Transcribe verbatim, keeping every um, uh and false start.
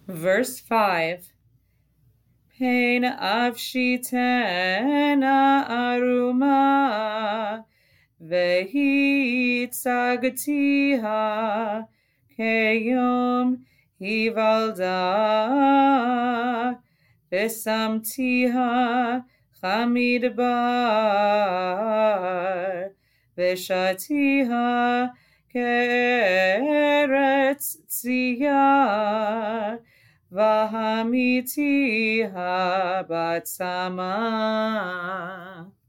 Verse five. Pain avshitena aruma vehi tzagtiha keyom hivalda vesamtiha chamidbar veshatiha keretz tziyah Vahamitiha batsama.